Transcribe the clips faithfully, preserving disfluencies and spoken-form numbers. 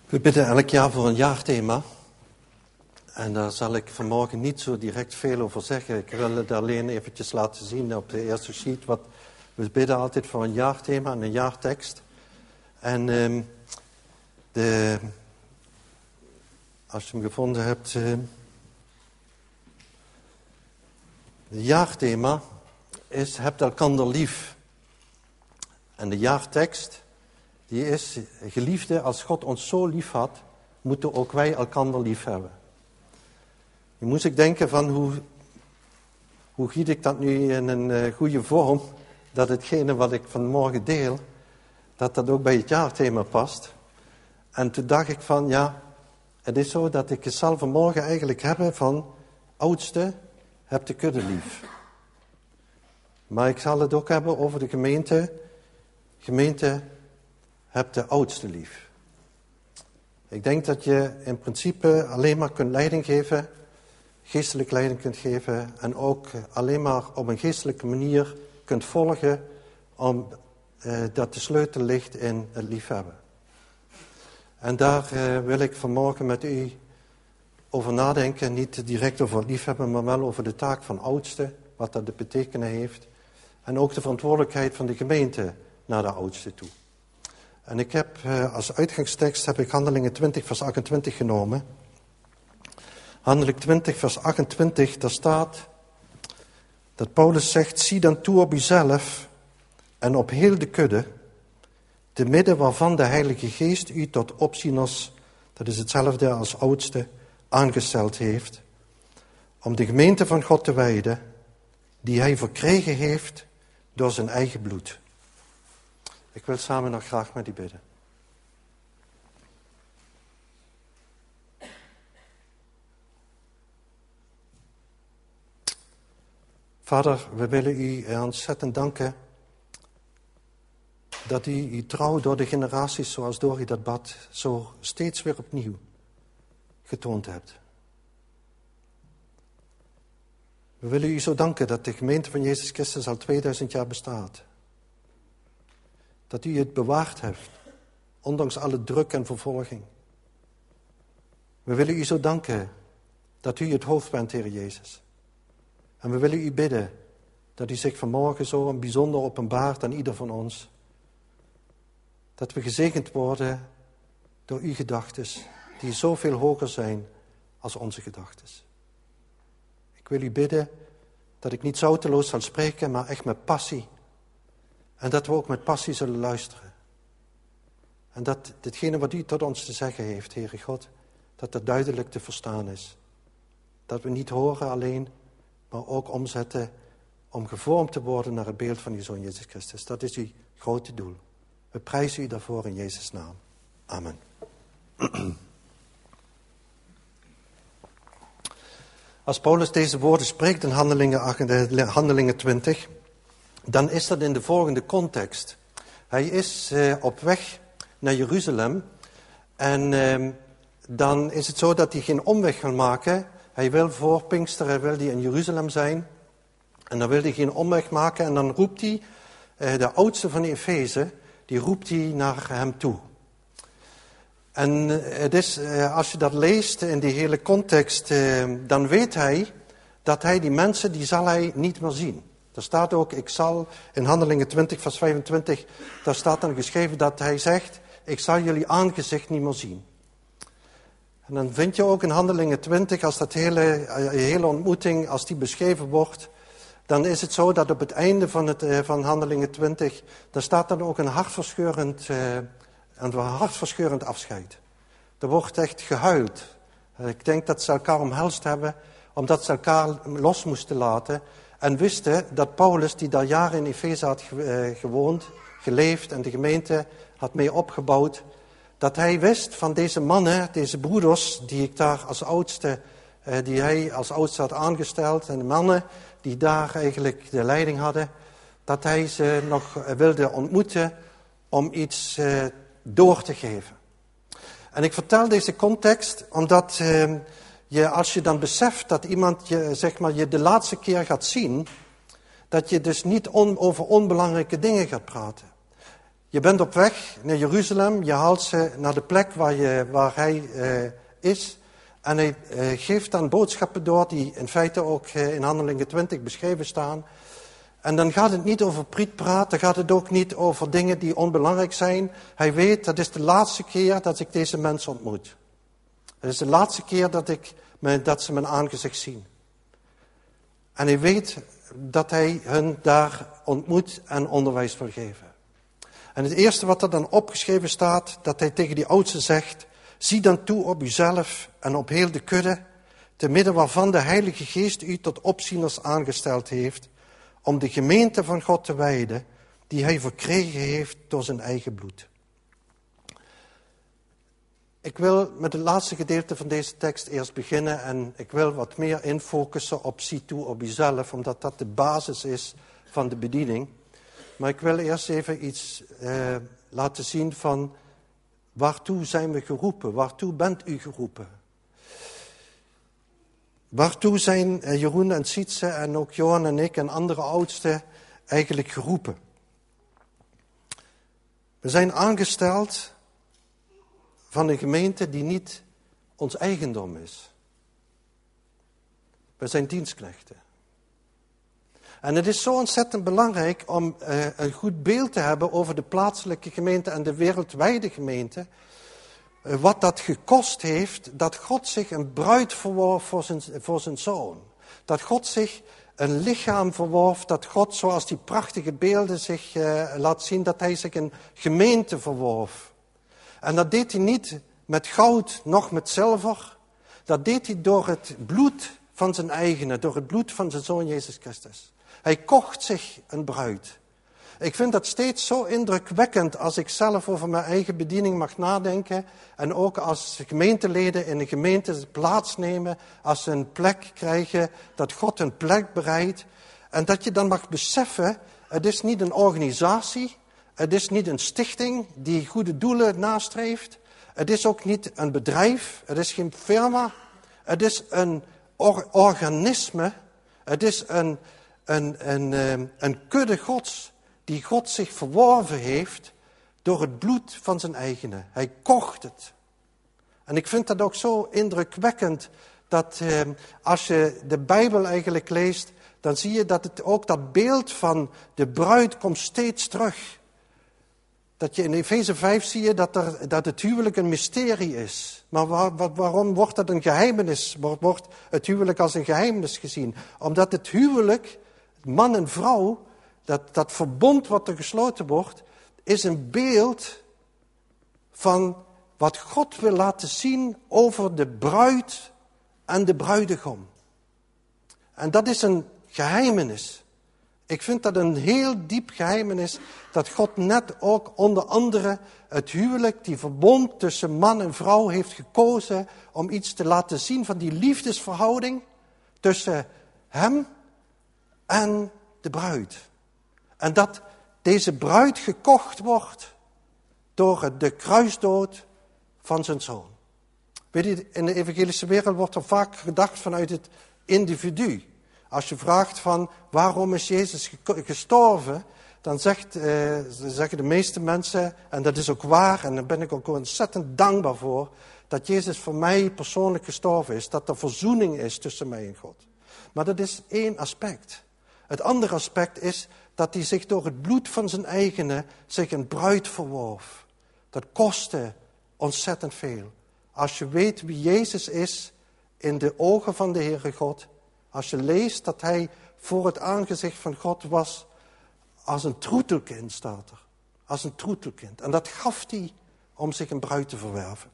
We bidden elk jaar voor een jaarthema. En daar zal ik vanmorgen niet zo direct veel over zeggen. Ik wil het alleen eventjes laten zien op de eerste sheet. Wat, we bidden altijd voor een jaarthema en een jaartekst. En um, de, als je hem gevonden hebt... Uh, de jaarthema is heb elkander lief. En de jaartekst... die is, geliefde, als God ons zo lief had, moeten ook wij elkander lief hebben. Nu moest ik denken van hoe, hoe giet ik dat nu in een uh, goede vorm, dat hetgene wat ik vanmorgen deel, dat dat ook bij het jaarthema past. En toen dacht ik van, ja, het is zo dat ik het zal vanmorgen eigenlijk hebben van, oudste, heb de kudde lief. Maar ik zal het ook hebben over de gemeente, gemeente, heb de oudste lief. Ik denk dat je in principe alleen maar kunt leiding geven, geestelijk leiding kunt geven en ook alleen maar op een geestelijke manier kunt volgen, omdat uh, de sleutel ligt in het liefhebben. En daar uh, wil ik vanmorgen met u over nadenken, niet direct over het liefhebben, maar wel over de taak van oudste, wat dat te betekenen heeft, en ook de verantwoordelijkheid van de gemeente naar de oudste toe. En ik heb uh, als uitgangstekst heb ik Handelingen twintig vers achtentwintig genomen. Handelingen twintig vers achtentwintig, daar staat dat Paulus zegt, zie dan toe op uzelf en op heel de kudde, te midden waarvan de Heilige Geest u tot opzieners, dat is hetzelfde als oudste, aangesteld heeft, om de gemeente van God te wijden, die hij verkregen heeft door zijn eigen bloed. Ik wil samen nog graag met u bidden. Vader, we willen u ontzettend danken dat u uw trouw door de generaties zoals Dori dat bad zo steeds weer opnieuw getoond hebt. We willen u zo danken dat de gemeente van Jezus Christus al tweeduizend jaar bestaat. Dat u het bewaard heeft, ondanks alle druk en vervolging. We willen u zo danken dat u het hoofd bent, Heer Jezus. En we willen u bidden dat u zich vanmorgen zo een bijzonder openbaart aan ieder van ons. Dat we gezegend worden door uw gedachtes, die zoveel hoger zijn als onze gedachtes. Ik wil u bidden dat ik niet zouteloos zal spreken, maar echt met passie. En dat we ook met passie zullen luisteren. En dat ditgene wat u tot ons te zeggen heeft, Heere God, dat dat duidelijk te verstaan is. Dat we niet horen alleen, maar ook omzetten om gevormd te worden naar het beeld van uw Zoon Jezus Christus. Dat is uw grote doel. We prijzen u daarvoor in Jezus' naam. Amen. Als Paulus deze woorden spreekt in Handelingen, Handelingen twintig... dan is dat in de volgende context. Hij is uh, op weg naar Jeruzalem. En uh, dan is het zo dat hij geen omweg wil maken. Hij wil voor Pinksteren wil hij in Jeruzalem zijn. En dan wil hij geen omweg maken. En dan roept hij, uh, de oudste van Efeze, die roept hij naar hem toe. En uh, het is, uh, als je dat leest in die hele context, uh, dan weet hij dat hij die mensen, die zal hij niet meer zien. Er staat ook, ik zal, in Handelingen twintig vers vijfentwintig, daar staat dan geschreven dat hij zegt, ik zal jullie aangezicht niet meer zien. En dan vind je ook in Handelingen twintig, als dat hele, hele ontmoeting, als die beschreven wordt, dan is het zo dat op het einde van, het, van Handelingen twintig, daar staat dan ook een hartverscheurend, een hartverscheurend afscheid. Er wordt echt gehuild. Ik denk dat ze elkaar omhelst hebben, omdat ze elkaar los moesten laten. En wisten dat Paulus, die daar jaren in Efeze had gewoond, geleefd en de gemeente had mee opgebouwd, dat hij wist van deze mannen, deze broeders, die ik daar als oudste, die hij als oudste had aangesteld, en de mannen die daar eigenlijk de leiding hadden, dat hij ze nog wilde ontmoeten om iets door te geven. En ik vertel deze context omdat je, als je dan beseft dat iemand je, zeg maar, je de laatste keer gaat zien, dat je dus niet on, over onbelangrijke dingen gaat praten. Je bent op weg naar Jeruzalem, je haalt ze naar de plek waar, je, waar hij uh, is. En hij uh, geeft dan boodschappen door die in feite ook uh, in Handelingen twintig beschreven staan. En dan gaat het niet over prietpraat, dan gaat het ook niet over dingen die onbelangrijk zijn. Hij weet, dat is de laatste keer dat ik deze mensen ontmoet. Het is de laatste keer dat, ik, dat ze mijn aangezicht zien. En hij weet dat hij hun daar ontmoet en onderwijs wil geven. En het eerste wat er dan opgeschreven staat, dat hij tegen die oudsten zegt: zie dan toe op uzelf en op heel de kudde, te midden waarvan de Heilige Geest u tot opzieners aangesteld heeft, om de gemeente van God te wijden, die hij verkregen heeft door zijn eigen bloed. Ik wil met het laatste gedeelte van deze tekst eerst beginnen en ik wil wat meer infocussen op zie toe op uzelf, omdat dat de basis is van de bediening. Maar ik wil eerst even iets uh, laten zien van waartoe zijn we geroepen, waartoe bent u geroepen? Waartoe zijn uh, Jeroen en Sietse en ook Johan en ik en andere oudsten eigenlijk geroepen? We zijn aangesteld van een gemeente die niet ons eigendom is. We zijn dienstknechten. En het is zo ontzettend belangrijk om uh, een goed beeld te hebben over de plaatselijke gemeente en de wereldwijde gemeente. Uh, wat dat gekost heeft, dat God zich een bruid verworf voor zijn, voor zijn zoon. Dat God zich een lichaam verworf, dat God, zoals die prachtige beelden zich uh, laat zien, dat hij zich een gemeente verworf. En dat deed hij niet met goud, noch met zilver. Dat deed hij door het bloed van zijn eigene, door het bloed van zijn zoon Jezus Christus. Hij kocht zich een bruid. Ik vind dat steeds zo indrukwekkend als ik zelf over mijn eigen bediening mag nadenken. En ook als gemeenteleden in een gemeente plaatsnemen, als ze een plek krijgen, dat God een plek bereidt. En dat je dan mag beseffen, het is niet een organisatie, het is niet een stichting die goede doelen nastreeft. Het is ook niet een bedrijf, het is geen firma. Het is een or- organisme, het is een, een, een, een kudde gods die God zich verworven heeft door het bloed van zijn eigene. Hij kocht het. En ik vind dat ook zo indrukwekkend dat eh, als je de Bijbel eigenlijk leest, dan zie je dat het ook dat beeld van de bruid komt steeds terug. Dat je in Efeze vijf zie je dat, er, dat het huwelijk een mysterie is. Maar waar, waar, waarom wordt dat een geheimenis? Wordt het huwelijk als een geheimenis gezien? Omdat het huwelijk, man en vrouw, dat, dat verbond wat er gesloten wordt, is een beeld van wat God wil laten zien over de bruid en de bruidegom. En dat is een geheimenis. Ik vind dat een heel diep geheimenis, dat God net ook onder andere het huwelijk, die verbond tussen man en vrouw heeft gekozen om iets te laten zien van die liefdesverhouding tussen hem en de bruid. En dat deze bruid gekocht wordt door de kruisdood van zijn zoon. Weet je, in de evangelische wereld wordt er vaak gedacht vanuit het individu. Als je vraagt van waarom is Jezus gestorven, dan zegt, eh, zeggen de meeste mensen, en dat is ook waar, en daar ben ik ook ontzettend dankbaar voor, dat Jezus voor mij persoonlijk gestorven is, dat er verzoening is tussen mij en God. Maar dat is één aspect. Het andere aspect is dat hij zich door het bloed van zijn eigene zich een bruid verworf. Dat kostte ontzettend veel. Als je weet wie Jezus is in de ogen van de Heere God, als je leest dat hij voor het aangezicht van God was als een troetelkind, staat er. Als een troetelkind. En dat gaf hij om zich een bruid te verwerven.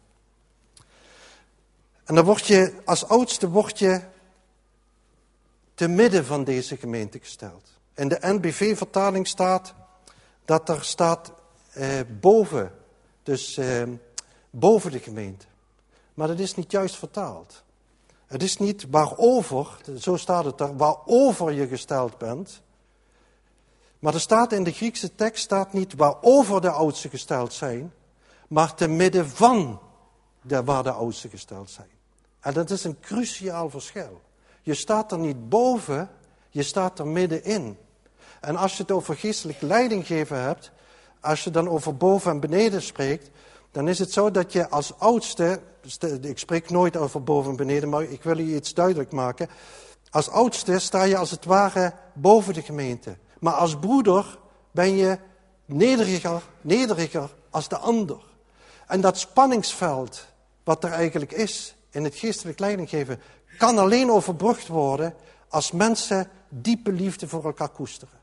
En dan word je, als oudste word je te midden van deze gemeente gesteld. In de N B V-vertaling staat dat er staat eh, boven, dus eh, boven de gemeente. Maar dat is niet juist vertaald. Het is niet waarover, zo staat het er, waarover je gesteld bent. Maar er staat in de Griekse tekst staat niet waarover de oudsten gesteld zijn, maar te midden van de, waar de oudsten gesteld zijn. En dat is een cruciaal verschil. Je staat er niet boven, je staat er middenin. En als je het over geestelijk leiding geven hebt, als je dan over boven en beneden spreekt, dan is het zo dat je als oudste, ik spreek nooit over boven en beneden, maar ik wil je iets duidelijk maken. Als oudste sta je als het ware boven de gemeente. Maar als broeder ben je nederiger, nederiger als de ander. En dat spanningsveld wat er eigenlijk is in het geestelijk leidinggeven, kan alleen overbrugd worden als mensen diepe liefde voor elkaar koesteren.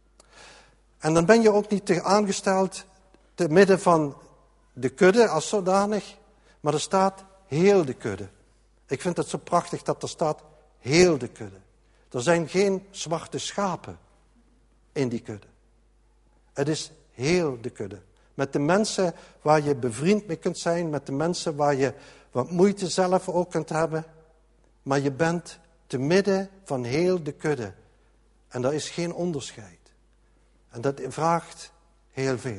En dan ben je ook niet te aangesteld te midden van de kudde als zodanig, maar er staat heel de kudde. Ik vind het zo prachtig dat er staat heel de kudde. Er zijn geen zwarte schapen in die kudde. Het is heel de kudde. Met de mensen waar je bevriend mee kunt zijn, met de mensen waar je wat moeite zelf ook kunt hebben. Maar je bent te midden van heel de kudde. En daar is geen onderscheid. En dat vraagt heel veel.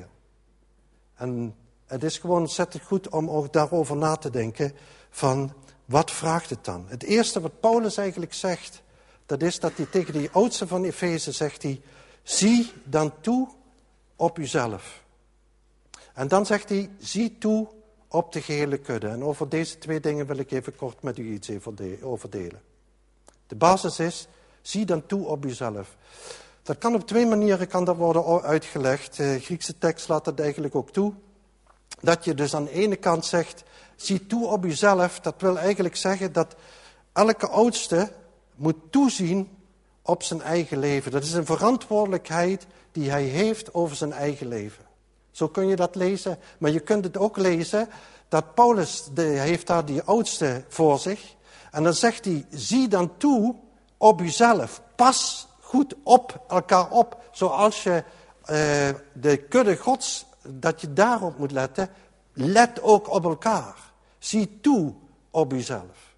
En het is gewoon ontzettend goed om ook daarover na te denken van wat vraagt het dan? Het eerste wat Paulus eigenlijk zegt, dat is dat hij tegen die oudste van Efeze zegt hij, zie dan toe op uzelf. En dan zegt hij, zie toe op de gehele kudde. En over deze twee dingen wil ik even kort met u iets over delen. De basis is, zie dan toe op uzelf. Dat kan op twee manieren kan dat worden uitgelegd. De Griekse tekst laat dat eigenlijk ook toe. Dat je dus aan de ene kant zegt, zie toe op uzelf. Dat wil eigenlijk zeggen dat elke oudste moet toezien op zijn eigen leven. Dat is een verantwoordelijkheid die hij heeft over zijn eigen leven. Zo kun je dat lezen. Maar je kunt het ook lezen dat Paulus, de, heeft daar die oudste voor zich. En dan zegt hij, zie dan toe op uzelf. Pas goed op elkaar op. Zoals je uh, de kudde Gods, dat je daarop moet letten. Let ook op elkaar. Zie toe op uzelf.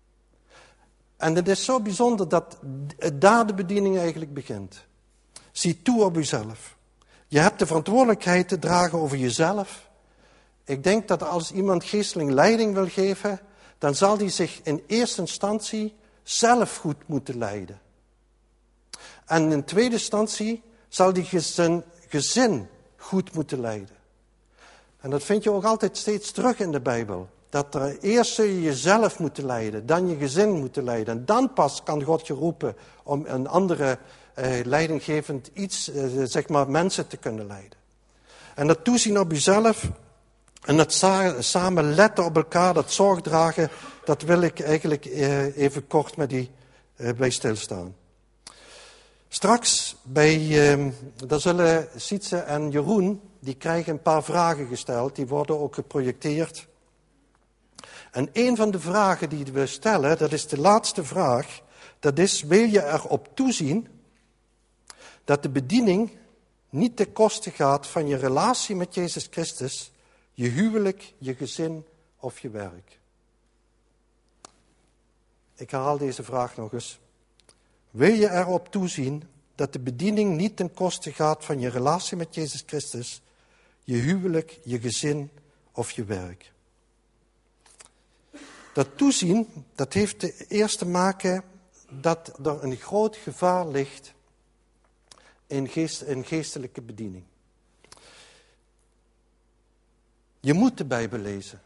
En het is zo bijzonder dat daar de bediening eigenlijk begint. Zie toe op uzelf. Je hebt de verantwoordelijkheid te dragen over jezelf. Ik denk dat als iemand geestelijk leiding wil geven, dan zal die zich in eerste instantie zelf goed moeten leiden. En in tweede instantie zal die zijn gezin goed moeten leiden. En dat vind je ook altijd steeds terug in de Bijbel. Dat er eerst zul je jezelf moeten leiden, dan je gezin moeten leiden. En dan pas kan God je roepen om een andere eh, leidinggevend iets, eh, zeg maar mensen te kunnen leiden. En dat toezien op jezelf en dat sa- samen letten op elkaar, dat zorg dragen, dat wil ik eigenlijk eh, even kort met die eh, bij stilstaan. Straks bij, eh, daar zullen Sietse en Jeroen, die krijgen een paar vragen gesteld, die worden ook geprojecteerd. En een van de vragen die we stellen, dat is de laatste vraag, dat is, wil je erop toezien dat de bediening niet ten koste gaat van je relatie met Jezus Christus, je huwelijk, je gezin of je werk? Ik herhaal deze vraag nog eens. Wil je erop toezien dat de bediening niet ten koste gaat van je relatie met Jezus Christus, je huwelijk, je gezin of je werk? Dat toezien, dat heeft eerst te maken dat er een groot gevaar ligt in, geest, in geestelijke bediening. Je moet de Bijbel lezen.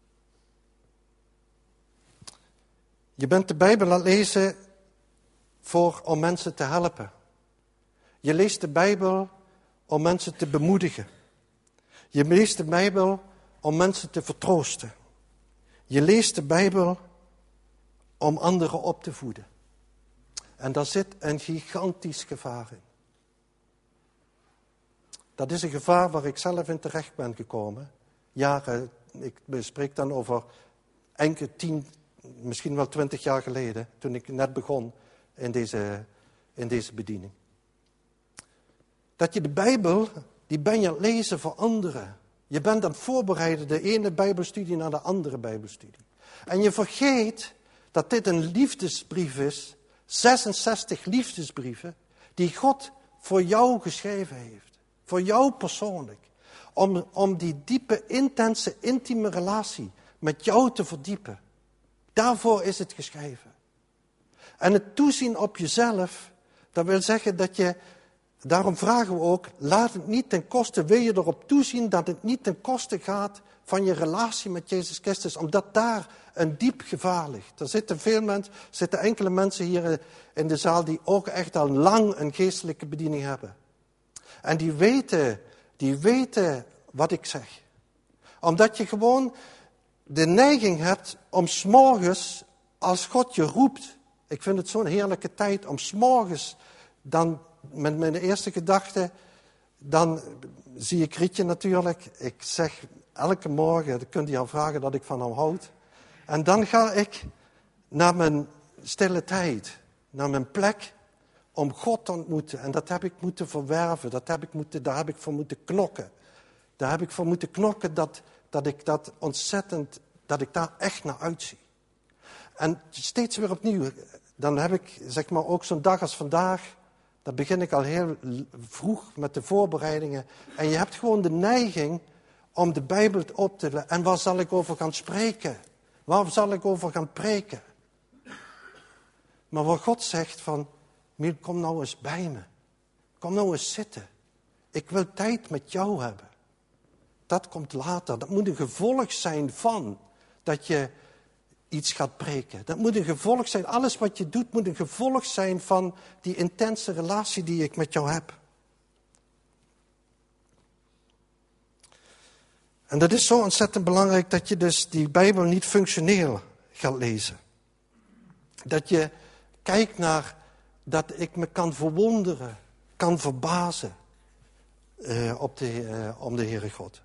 Je bent de Bijbel aan het lezen voor, om mensen te helpen. Je leest de Bijbel om mensen te bemoedigen. Je leest de Bijbel om mensen te vertroosten. Je leest de Bijbel om anderen op te voeden. En daar zit een gigantisch gevaar in. Dat is een gevaar waar ik zelf in terecht ben gekomen. Jaren, ik spreek dan over enkele tien, misschien wel twintig jaar geleden, toen ik net begon in deze, in deze bediening. Dat je de Bijbel, die ben je aan het lezen voor anderen. Je bent aan het voorbereiden, de ene Bijbelstudie naar de andere Bijbelstudie. En je vergeet dat dit een liefdesbrief is, zesenzestig liefdesbrieven, die God voor jou geschreven heeft. Voor jou persoonlijk. Om, om die diepe, intense, intieme relatie met jou te verdiepen. Daarvoor is het geschreven. En het toezien op jezelf, dat wil zeggen dat je daarom vragen we ook, laat het niet ten koste, wil je erop toezien dat het niet ten koste gaat van je relatie met Jezus Christus, omdat daar een diep gevaar ligt. Er zitten veel mensen, er zitten enkele mensen hier in de zaal die ook echt al lang een geestelijke bediening hebben. En die weten, die weten wat ik zeg. Omdat je gewoon de neiging hebt om 's morgens, als God je roept, ik vind het zo'n heerlijke tijd, om 's morgens dan met mijn eerste gedachte, dan zie ik Rietje natuurlijk. Ik zeg elke morgen, dan kunt u al vragen dat ik van hem houd. En dan ga ik naar mijn stille tijd, naar mijn plek om God te ontmoeten. En dat heb ik moeten verwerven, dat heb ik moeten, daar heb ik voor moeten knokken. Daar heb ik voor moeten knokken dat, dat ik dat ontzettend, dat ik daar echt naar uitzie. En steeds weer opnieuw, dan heb ik zeg maar ook zo'n dag als vandaag, dan begin ik al heel vroeg met de voorbereidingen. En je hebt gewoon de neiging om de Bijbel op te lezen. En waar zal ik over gaan spreken? Waar zal ik over gaan preken? Maar waar God zegt van, Miel, kom nou eens bij me. Kom nou eens zitten. Ik wil tijd met jou hebben. Dat komt later. Dat moet een gevolg zijn van dat je iets gaat preken. Dat moet een gevolg zijn. Alles wat je doet moet een gevolg zijn van die intense relatie die ik met jou heb. En dat is zo ontzettend belangrijk dat je dus die Bijbel niet functioneel gaat lezen. Dat je kijkt naar dat ik me kan verwonderen, kan verbazen uh, op de, uh, om de Heere God.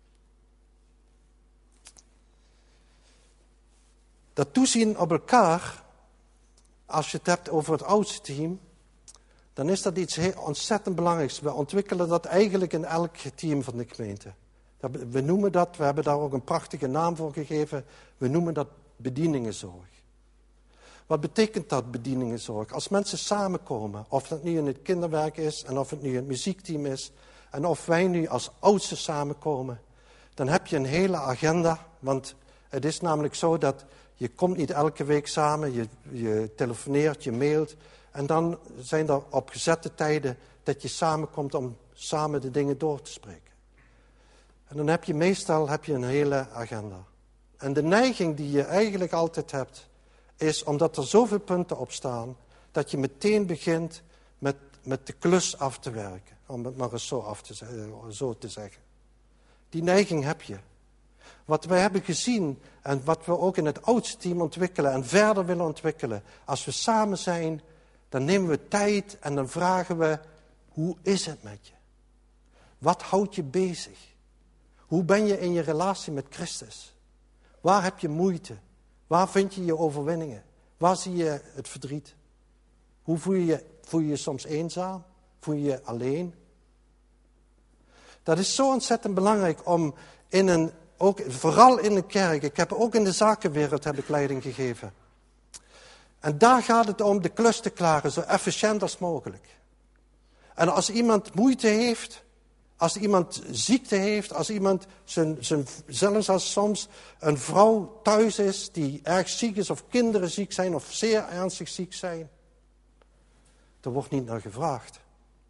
Dat toezien op elkaar, als je het hebt over het oudste team, dan is dat iets heel ontzettend belangrijks. We ontwikkelen dat eigenlijk in elk team van de gemeente. We noemen dat, we hebben daar ook een prachtige naam voor gegeven, we noemen dat bedieningenzorg. Wat betekent dat, bedieningenzorg? Als mensen samenkomen, of dat nu in het kinderwerk is en of het nu in het muziekteam is, en of wij nu als oudsten samenkomen, dan heb je een hele agenda, want het is namelijk zo dat je komt niet elke week samen, je, je telefoneert, je mailt. En dan zijn er op gezette tijden dat je samenkomt om samen de dingen door te spreken. En dan heb je meestal heb je een hele agenda. En de neiging die je eigenlijk altijd hebt, is omdat er zoveel punten op staan, dat je meteen begint met, met de klus af te werken. Om het maar eens zo, af te, zo te zeggen. Die neiging heb je. Wat wij hebben gezien en wat we ook in het oudste team ontwikkelen en verder willen ontwikkelen. Als we samen zijn, dan nemen we tijd en dan vragen we, hoe is het met je? Wat houdt je bezig? Hoe ben je in je relatie met Christus? Waar heb je moeite? Waar vind je je overwinningen? Waar zie je het verdriet? Hoe voel je je, voel je je soms eenzaam? Voel je je alleen? Dat is zo ontzettend belangrijk om in een, ook, vooral in een kerk, ik heb ook in de zakenwereld heb ik leiding gegeven. En daar gaat het om de klus te klaren, zo efficiënt als mogelijk. En als iemand moeite heeft, als iemand ziekte heeft, als iemand, zijn, zijn, zelfs als soms een vrouw thuis is die erg ziek is, of kinderen ziek zijn, of zeer ernstig ziek zijn, er wordt niet naar gevraagd.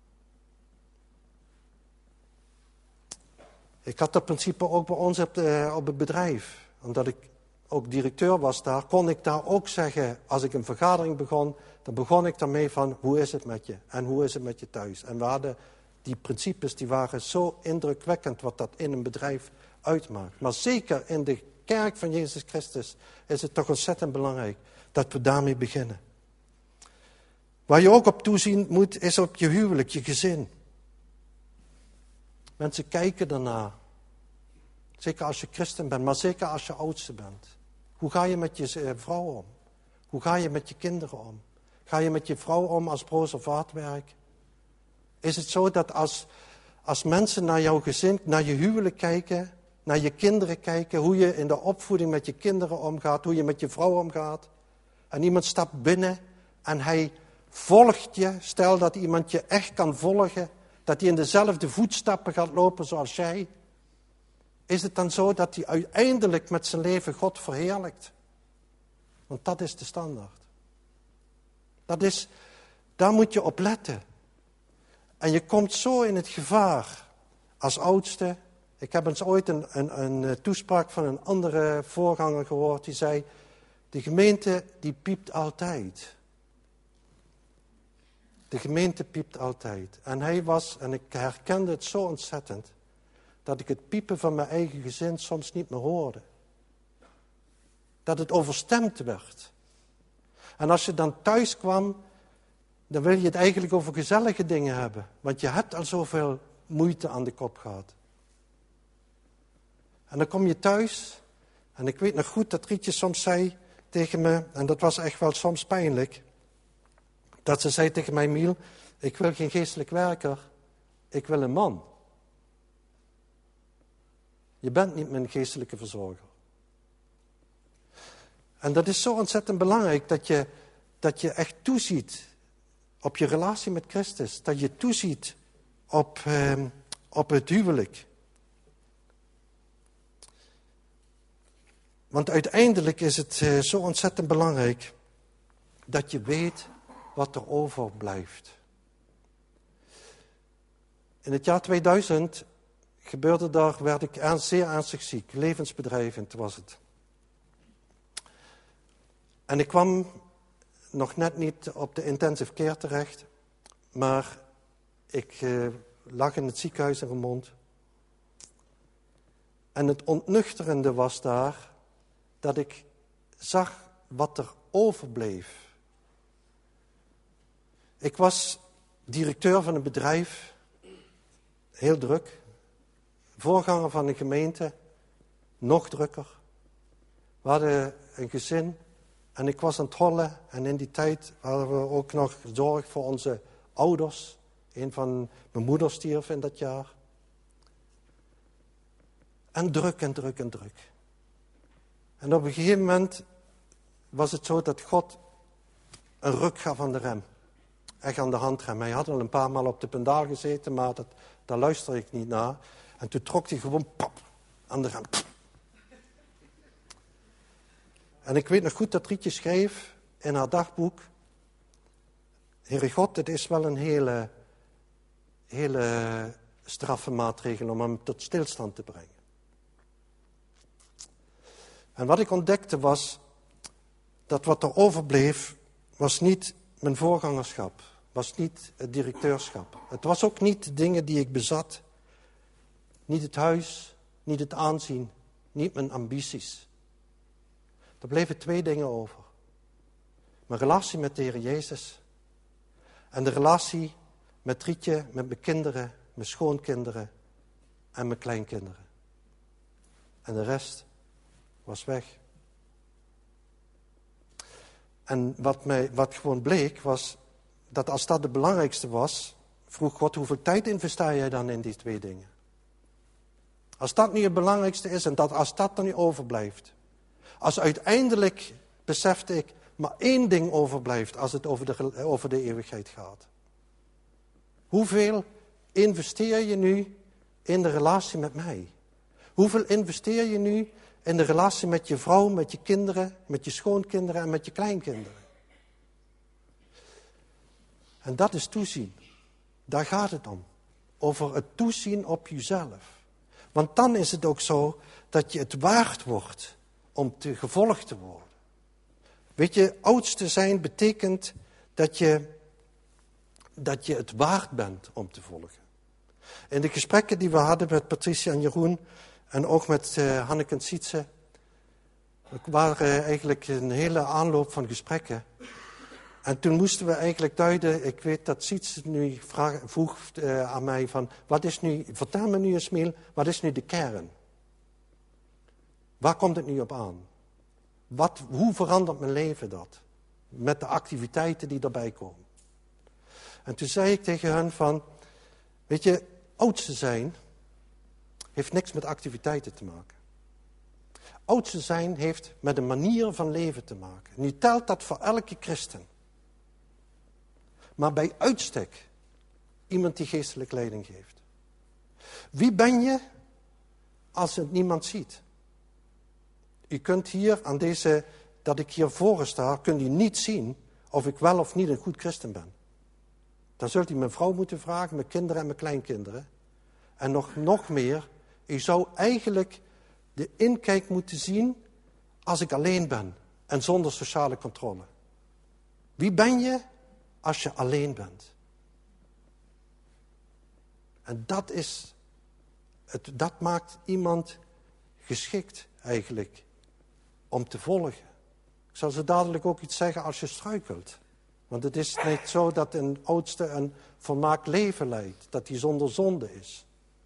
Ik had dat principe ook bij ons op, de, op het bedrijf. Omdat ik ook directeur was daar, kon ik daar ook zeggen, als ik een vergadering begon, dan begon ik daarmee van, hoe is het met je? En hoe is het met je thuis? En we hadden die principes, die waren zo indrukwekkend wat dat in een bedrijf uitmaakt. Maar zeker in de kerk van Jezus Christus is het toch ontzettend belangrijk dat we daarmee beginnen. Waar je ook op toezien moet, is op je huwelijk, je gezin. Mensen kijken daarna. Zeker als je christen bent, maar zeker als je oudste bent. Hoe ga je met je vrouw om? Hoe ga je met je kinderen om? Ga je met je vrouw om als broos of vaatwerk? Is het zo dat als, als mensen naar jouw gezin, naar je huwelijk kijken, naar je kinderen kijken, hoe je in de opvoeding met je kinderen omgaat, hoe je met je vrouw omgaat, en iemand stapt binnen en hij volgt je, stel dat iemand je echt kan volgen, dat hij in dezelfde voetstappen gaat lopen zoals jij, is het dan zo dat hij uiteindelijk met zijn leven God verheerlijkt? Want dat is de standaard. Dat is, daar moet je op letten. En je komt zo in het gevaar als oudste. Ik heb eens ooit een, een, een toespraak van een andere voorganger gehoord. Die zei, de gemeente die piept altijd. De gemeente piept altijd. En hij was, en ik herkende het zo ontzettend, dat ik het piepen van mijn eigen gezin soms niet meer hoorde. Dat het overstemd werd. En als je dan thuis kwam, dan wil je het eigenlijk over gezellige dingen hebben. Want je hebt al zoveel moeite aan de kop gehad. En dan kom je thuis, en ik weet nog goed dat Rietje soms zei tegen me, en dat was echt wel soms pijnlijk, dat ze zei tegen mij, Miel, ik wil geen geestelijk werker, ik wil een man. Je bent niet mijn geestelijke verzorger. En dat is zo ontzettend belangrijk, dat je, dat je echt toeziet op je relatie met Christus. Dat je toeziet op, eh, op het huwelijk. Want uiteindelijk is het eh, zo ontzettend belangrijk dat je weet wat er overblijft. In het jaar tweeduizend gebeurde daar, werd ik ernst, zeer ernstig ziek. Levensbedreigend was het. En ik kwam nog net niet op de intensive care terecht, maar ik uh, lag in het ziekenhuis in Remond. En het ontnuchterende was daar dat ik zag wat er overbleef. Ik was directeur van een bedrijf, heel druk. Voorganger van een gemeente, nog drukker. We hadden een gezin en ik was aan het hollen. En in die tijd hadden we ook nog zorg voor onze ouders. Een van mijn moeder stierf in dat jaar. En druk en druk en druk. En op een gegeven moment was het zo dat God een ruk gaf aan de rem. Echt aan de handrem. Hij had al een paar maal op de pendaal gezeten, maar dat, daar luisterde ik niet naar. En toen trok hij gewoon pap, aan de rem. En ik weet nog goed dat Rietje schreef in haar dagboek. Heere God, het is wel een hele, hele straffe maatregel om hem tot stilstand te brengen. En wat ik ontdekte was, dat wat er overbleef, was niet mijn voorgangerschap. Was niet het directeurschap. Het was ook niet de dingen die ik bezat. Niet het huis, niet het aanzien, niet mijn ambities. Er bleven twee dingen over. Mijn relatie met de Heer Jezus en de relatie met Rietje, met mijn kinderen, mijn schoonkinderen en mijn kleinkinderen. En de rest was weg. En wat, mij, wat gewoon bleek was dat als dat het belangrijkste was, vroeg God, hoeveel tijd investeer jij dan in die twee dingen? Als dat nu het belangrijkste is en dat, als dat dan niet overblijft. Als uiteindelijk, besefte ik, maar één ding overblijft als het over de, over de eeuwigheid gaat. Hoeveel investeer je nu in de relatie met mij? Hoeveel investeer je nu in de relatie met je vrouw, met je kinderen, met je schoonkinderen en met je kleinkinderen? En dat is toezien. Daar gaat het om. Over het toezien op jezelf. Want dan is het ook zo dat je het waard wordt om te gevolgd te worden. Weet je, oudste zijn betekent dat je, dat je het waard bent om te volgen. In de gesprekken die we hadden met Patricia en Jeroen en ook met uh, Hanneke en Sietse, waren eigenlijk een hele aanloop van gesprekken. En toen moesten we eigenlijk duiden, ik weet dat Sietse nu vraag, vroeg uh, aan mij van, wat is nu, vertel me nu eens Miel, wat is nu de kern? Waar komt het nu op aan? Wat, hoe verandert mijn leven dat? Met de activiteiten die erbij komen. En toen zei ik tegen hen van, weet je, oudste zijn heeft niks met activiteiten te maken. Oudste zijn heeft met een manier van leven te maken. Nu telt dat voor elke christen. Maar bij uitstek iemand die geestelijk leiding geeft. Wie ben je als het niemand ziet? U kunt hier aan deze, dat ik hier voor sta, kunt u niet zien of ik wel of niet een goed christen ben. Dan zult u mijn vrouw moeten vragen, mijn kinderen en mijn kleinkinderen. En nog, nog meer, u zou eigenlijk de inkijk moeten zien als ik alleen ben en zonder sociale controle. Wie ben je als je alleen bent? En dat, is het, dat maakt iemand geschikt eigenlijk om te volgen. Ik zal zo dadelijk ook iets zeggen als je struikelt. Want het is niet zo dat een oudste een volmaakt leven leidt, dat hij zonder zonde is.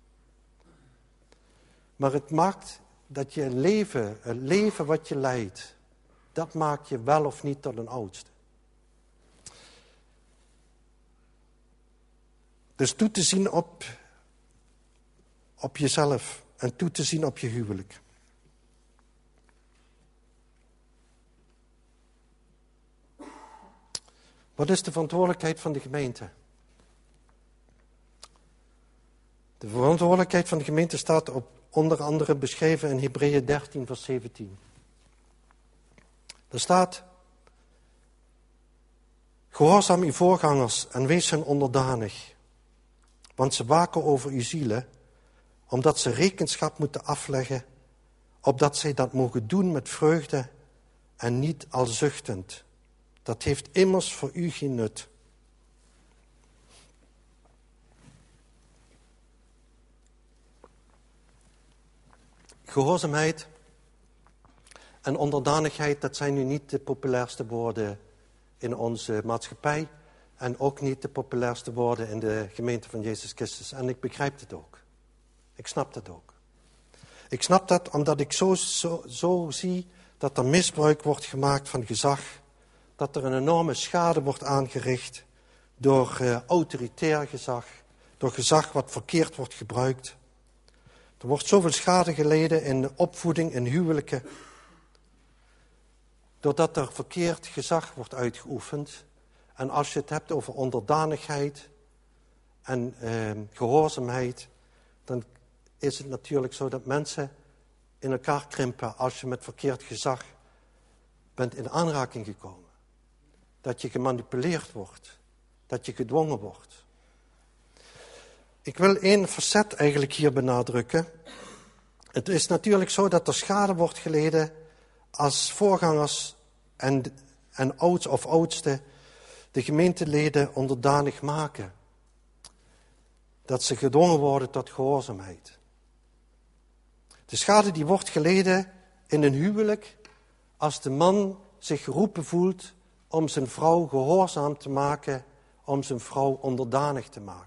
Maar het maakt dat je een leven, een leven wat je leidt, dat maakt je wel of niet tot een oudste. Dus toe te zien op, op jezelf en toe te zien op je huwelijk. Wat is de verantwoordelijkheid van de gemeente? De verantwoordelijkheid van de gemeente staat op onder andere beschreven in Hebreeën dertien vers zeventien. Er staat: gehoorzaam uw voorgangers en wees hen onderdanig, want ze waken over uw zielen, omdat ze rekenschap moeten afleggen, opdat zij dat mogen doen met vreugde en niet al zuchtend. Dat heeft immers voor u geen nut. Gehoorzaamheid en onderdanigheid, dat zijn nu niet de populairste woorden in onze maatschappij en ook niet de populairste woorden in de gemeente van Jezus Christus. En ik begrijp het ook. Ik snap dat ook. Ik snap dat omdat ik zo, zo, zo zie dat er misbruik wordt gemaakt van gezag, dat er een enorme schade wordt aangericht door uh, autoritair gezag, door gezag wat verkeerd wordt gebruikt. Er wordt zoveel schade geleden in opvoeding, in huwelijken, doordat er verkeerd gezag wordt uitgeoefend. En als je het hebt over onderdanigheid en eh, gehoorzaamheid, dan is het natuurlijk zo dat mensen in elkaar krimpen als je met verkeerd gezag bent in aanraking gekomen. Dat je gemanipuleerd wordt, dat je gedwongen wordt. Ik wil één facet eigenlijk hier benadrukken. Het is natuurlijk zo dat er schade wordt geleden als voorgangers en, en ouds of oudsten de gemeenteleden onderdanig maken. Dat ze gedwongen worden tot gehoorzaamheid. De schade die wordt geleden in een huwelijk als de man zich geroepen voelt om zijn vrouw gehoorzaam te maken, om zijn vrouw onderdanig te maken.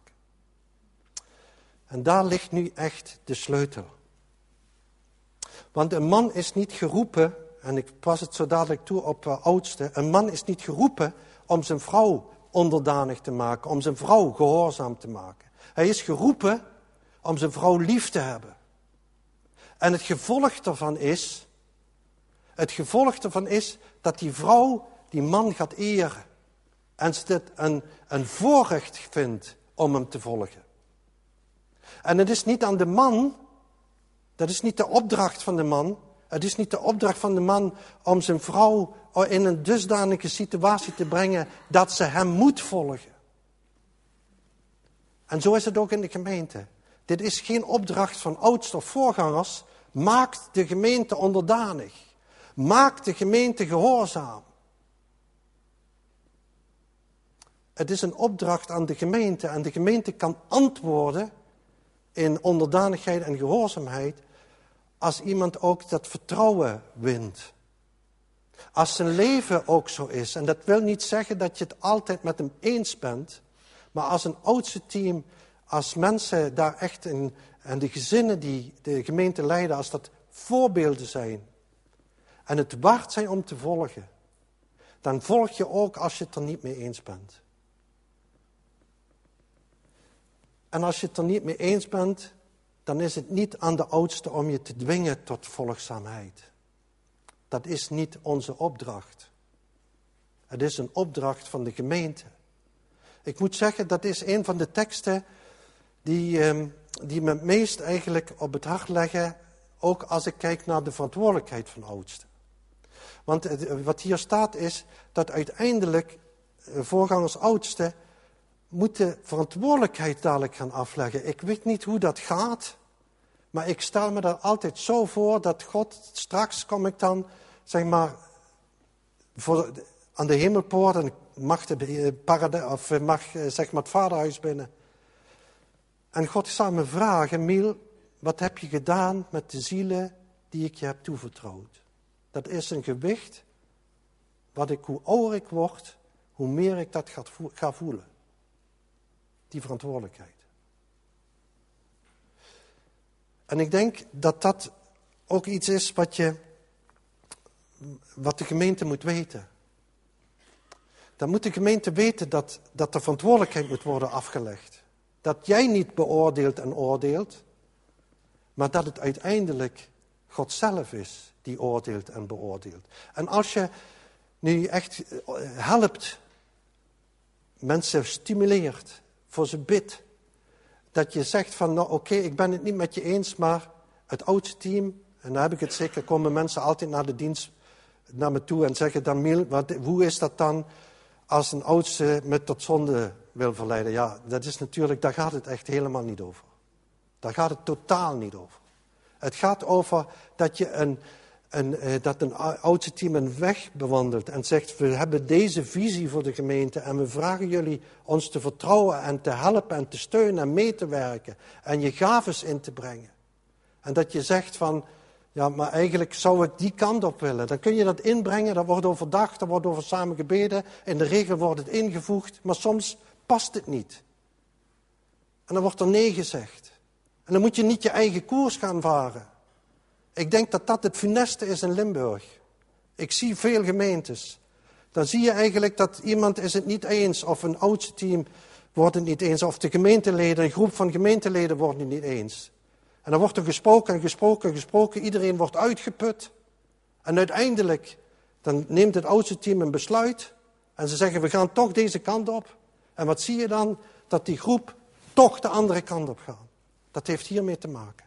En daar ligt nu echt de sleutel. Want een man is niet geroepen, en ik pas het zo dadelijk toe op uh, oudste, een man is niet geroepen om zijn vrouw onderdanig te maken, om zijn vrouw gehoorzaam te maken. Hij is geroepen om zijn vrouw lief te hebben. En het gevolg daarvan is, het gevolg daarvan is dat die vrouw die man gaat eren. En ze dit een, een voorrecht vindt om hem te volgen. En het is niet aan de man, dat is niet de opdracht van de man. Het is niet de opdracht van de man om zijn vrouw in een dusdanige situatie te brengen dat ze hem moet volgen. En zo is het ook in de gemeente. Dit is geen opdracht van oudsten of voorgangers. Maak de gemeente onderdanig. Maak de gemeente gehoorzaam. Het is een opdracht aan de gemeente. En de gemeente kan antwoorden in onderdanigheid en gehoorzaamheid als iemand ook dat vertrouwen wint. Als zijn leven ook zo is. En dat wil niet zeggen dat je het altijd met hem eens bent. Maar als een oudste team, als mensen daar echt in, en de gezinnen die de gemeente leiden, als dat voorbeelden zijn. En het waard zijn om te volgen. Dan volg je ook als je het er niet mee eens bent. En als je het er niet mee eens bent, dan is het niet aan de oudste om je te dwingen tot volgzaamheid. Dat is niet onze opdracht. Het is een opdracht van de gemeente. Ik moet zeggen, dat is een van de teksten die, eh, die me het meest eigenlijk op het hart leggen, ook als ik kijk naar de verantwoordelijkheid van oudsten. Want het, wat hier staat is dat uiteindelijk voorgangers oudsten moeten verantwoordelijkheid dadelijk gaan afleggen. Ik weet niet hoe dat gaat, maar ik stel me daar altijd zo voor dat God, straks kom ik dan, zeg maar, voor, aan de hemelpoort en mag, de, paradij, of mag zeg maar het vaderhuis binnen. En God zal me vragen, Miel, wat heb je gedaan met de zielen die ik je heb toevertrouwd? Dat is een gewicht, wat ik, hoe ouder ik word, hoe meer ik dat ga voelen. Die verantwoordelijkheid. En ik denk dat dat ook iets is wat, je, wat de gemeente moet weten. Dan moet de gemeente weten dat, dat de verantwoordelijkheid moet worden afgelegd. Dat jij niet beoordeelt en oordeelt, maar dat het uiteindelijk God zelf is die oordeelt en beoordeelt. En als je nu echt helpt, mensen stimuleert, voor ze bidt, dat je zegt van, nou oké, okay, ik ben het niet met je eens, maar het oudste team, en daar heb ik het zeker, komen mensen altijd naar de dienst naar me toe en zeggen dan, Miel, wat, hoe is dat dan als een oudste me tot zonde wil verleiden? Ja, dat is natuurlijk, daar gaat het echt helemaal niet over. Daar gaat het totaal niet over. Het gaat over dat je een, een, eh, dat een oudste team een weg bewandelt en zegt, we hebben deze visie voor de gemeente en we vragen jullie ons te vertrouwen en te helpen en te steunen en mee te werken en je gaves in te brengen. En dat je zegt van, ja, maar eigenlijk zou ik die kant op willen. Dan kun je dat inbrengen, daar wordt overdacht, daar wordt over samen gebeden. In de regel wordt het ingevoegd, maar soms past het niet. En dan wordt er nee gezegd. En dan moet je niet je eigen koers gaan varen. Ik denk dat dat het funeste is in Limburg. Ik zie veel gemeentes. Dan zie je eigenlijk dat iemand is het niet eens, of een oudste team wordt het niet eens, of de gemeenteleden, een groep van gemeenteleden wordt het niet eens. En dan wordt er gesproken en gesproken en gesproken, iedereen wordt uitgeput. En uiteindelijk, dan neemt het oudste team een besluit en ze zeggen, we gaan toch deze kant op. En wat zie je dan? Dat die groep toch de andere kant op gaat. Dat heeft hiermee te maken.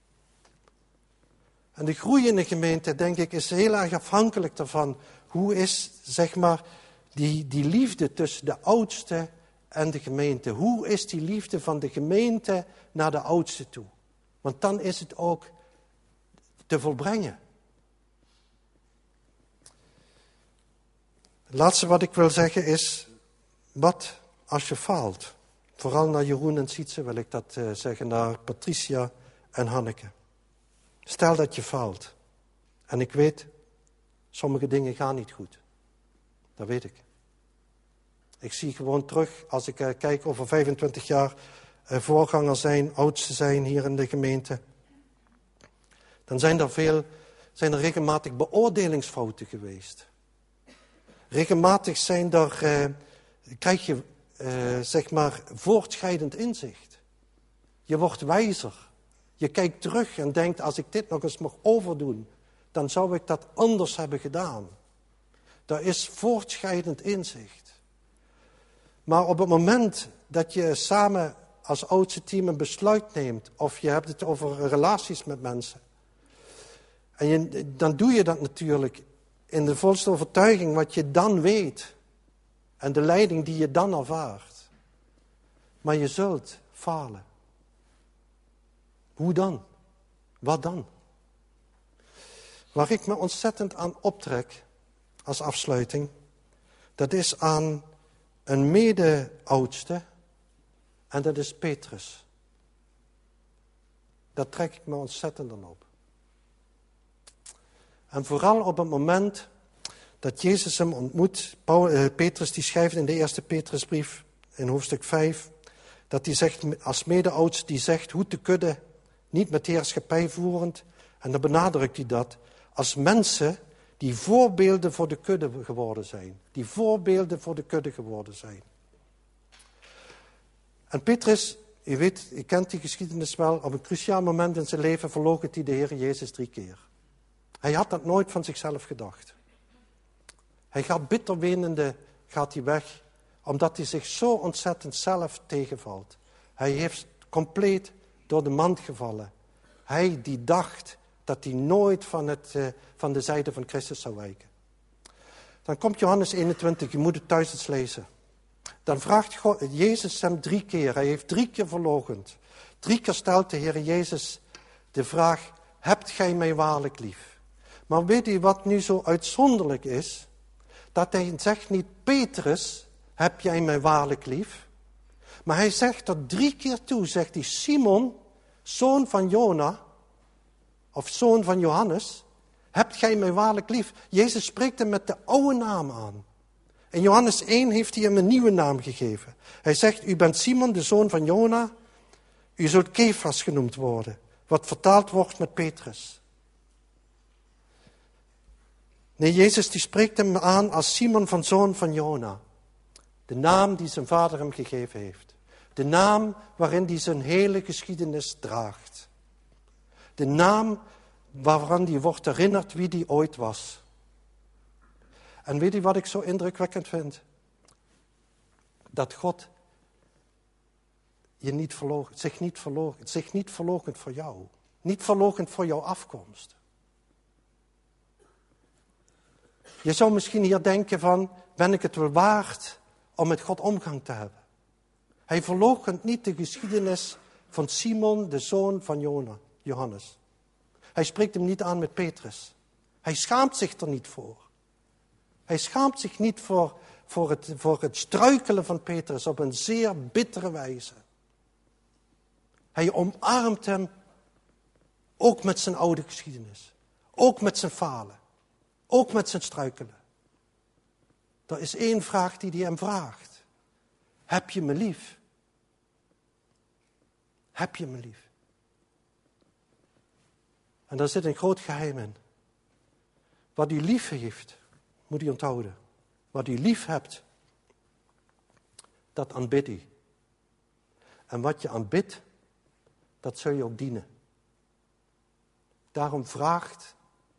En de groei in de gemeente, denk ik, is heel erg afhankelijk daarvan. Hoe is, zeg maar, die, die liefde tussen de oudste en de gemeente? Hoe is die liefde van de gemeente naar de oudste toe? Want dan is het ook te volbrengen. Het laatste wat ik wil zeggen is, wat als je faalt? Vooral naar Jeroen en Sietse wil ik dat uh, zeggen, naar Patricia en Hanneke. Stel dat je faalt. En ik weet, sommige dingen gaan niet goed. Dat weet ik. Ik zie gewoon terug, als ik uh, kijk over vijfentwintig jaar uh, voorganger zijn, oudste zijn hier in de gemeente. Dan zijn er veel, zijn er regelmatig beoordelingsfouten geweest. Regelmatig zijn er, uh, krijg je, uh, zeg maar, voortschrijdend inzicht. Je wordt wijzer. Je kijkt terug en denkt, als ik dit nog eens mag overdoen, dan zou ik dat anders hebben gedaan. Daar is voortschrijdend inzicht. Maar op het moment dat je samen als oudste team een besluit neemt, of je hebt het over relaties met mensen, en je, dan doe je dat natuurlijk in de volste overtuiging wat je dan weet en de leiding die je dan ervaart. Maar je zult falen. Hoe dan? Wat dan? Waar ik me ontzettend aan optrek als afsluiting, dat is aan een mede-oudste en dat is Petrus. Daar trek ik me ontzettend aan op. En vooral op het moment dat Jezus hem ontmoet, Petrus die schrijft in de eerste Petrusbrief in hoofdstuk vijf, dat hij zegt, als mede-oudste, die zegt, hoe te kudde, niet met heerschappij voerend, en dan benadrukt hij dat, als mensen die voorbeelden voor de kudde geworden zijn. Die voorbeelden voor de kudde geworden zijn. En Petrus, u weet, u kent die geschiedenis wel, op een cruciaal moment in zijn leven verloochent hij de Heer Jezus drie keer. Hij had dat nooit van zichzelf gedacht. Hij gaat bitter wenende, gaat hij weg, omdat hij zich zo ontzettend zelf tegenvalt. Hij heeft compleet door de mand gevallen. Hij die dacht dat hij nooit van, het, uh, van de zijde van Christus zou wijken. Dan komt Johannes eenentwintig, je moet het thuis eens lezen. Dan vraagt God, Jezus hem drie keer. Hij heeft drie keer verloochend. Drie keer stelt de Heer Jezus de vraag, hebt gij mij waarlijk lief? Maar weet u wat nu zo uitzonderlijk is? Dat hij zegt niet, Petrus, heb jij mij waarlijk lief? Maar hij zegt er drie keer toe, zegt hij, Simon, zoon van Jona, of zoon van Johannes, hebt gij mij waarlijk lief? Jezus spreekt hem met de oude naam aan. In Johannes één heeft hij hem een nieuwe naam gegeven. Hij zegt, u bent Simon, de zoon van Jona, u zult Kefas genoemd worden, wat vertaald wordt met Petrus. Nee, Jezus die spreekt hem aan als Simon van zoon van Jona. De naam die zijn vader hem gegeven heeft. De naam waarin hij zijn hele geschiedenis draagt. De naam waarvan hij wordt herinnerd wie hij ooit was. En weet u wat ik zo indrukwekkend vind? Dat God je niet verloochent, zich niet verloochent, zich niet verloochent voor jou. Niet verloochent voor jouw afkomst. Je zou misschien hier denken van, ben ik het wel waard om met God omgang te hebben? Hij verloochent niet de geschiedenis van Simon, de zoon van Jona, Johannes. Hij spreekt hem niet aan met Petrus. Hij schaamt zich er niet voor. Hij schaamt zich niet voor, voor, het, voor het struikelen van Petrus op een zeer bittere wijze. Hij omarmt hem ook met zijn oude geschiedenis. Ook met zijn falen. Ook met zijn struikelen. Er is één vraag die hij hem vraagt. Heb je me lief? Heb je me lief? En daar zit een groot geheim in. Wat u lief heeft, moet u onthouden. Wat u lief hebt, dat aanbidt u. En wat je aanbidt, dat zul je ook dienen. Daarom vraagt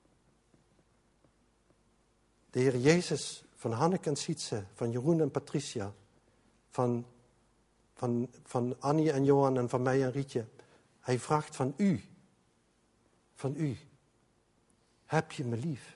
de Heer Jezus van Hanneke en Sietse, van Jeroen en Patricia, van, van, van Annie en Johan en van mij en Rietje. Hij vraagt van u, van u, heb je me lief?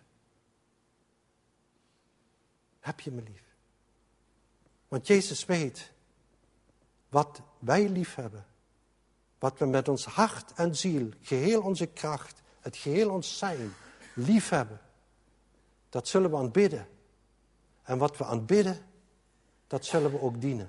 Heb je me lief? Want Jezus weet wat wij lief hebben. Wat we met ons hart en ziel, geheel onze kracht, het geheel ons zijn, lief hebben. Dat zullen we aanbidden. En wat we aanbidden, dat zullen we ook dienen.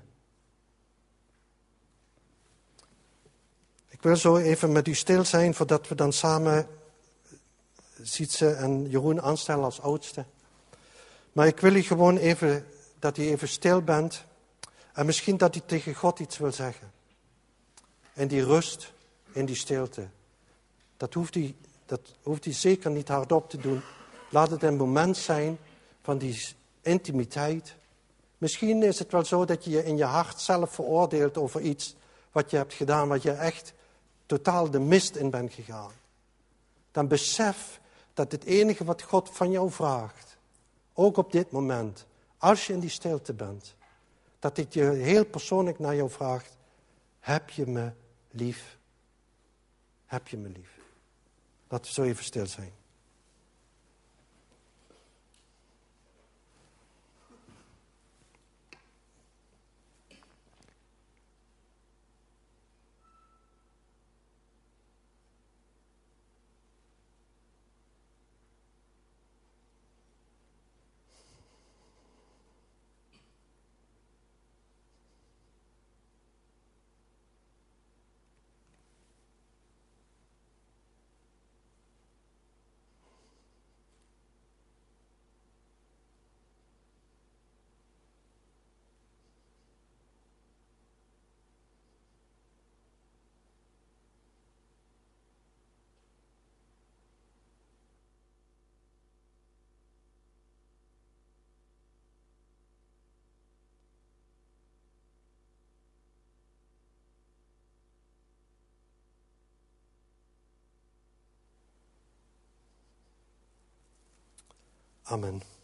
Ik wil zo even met u stil zijn, voordat we dan samen Sietse en Jeroen aanstellen als oudste. Maar ik wil u gewoon even, dat u even stil bent. En misschien dat u tegen God iets wil zeggen. En die rust, in die stilte. Dat hoeft u, dat hoeft u zeker niet hardop te doen. Laat het een moment zijn van die intimiteit. Misschien is het wel zo dat je je in je hart zelf veroordeelt over iets wat je hebt gedaan, wat je echt totaal de mist in bent gegaan. Dan besef dat het enige wat God van jou vraagt, ook op dit moment, als je in die stilte bent, dat dit je heel persoonlijk naar jou vraagt, heb je me lief? Heb je me lief? Laten we zo even stil zijn. Amen.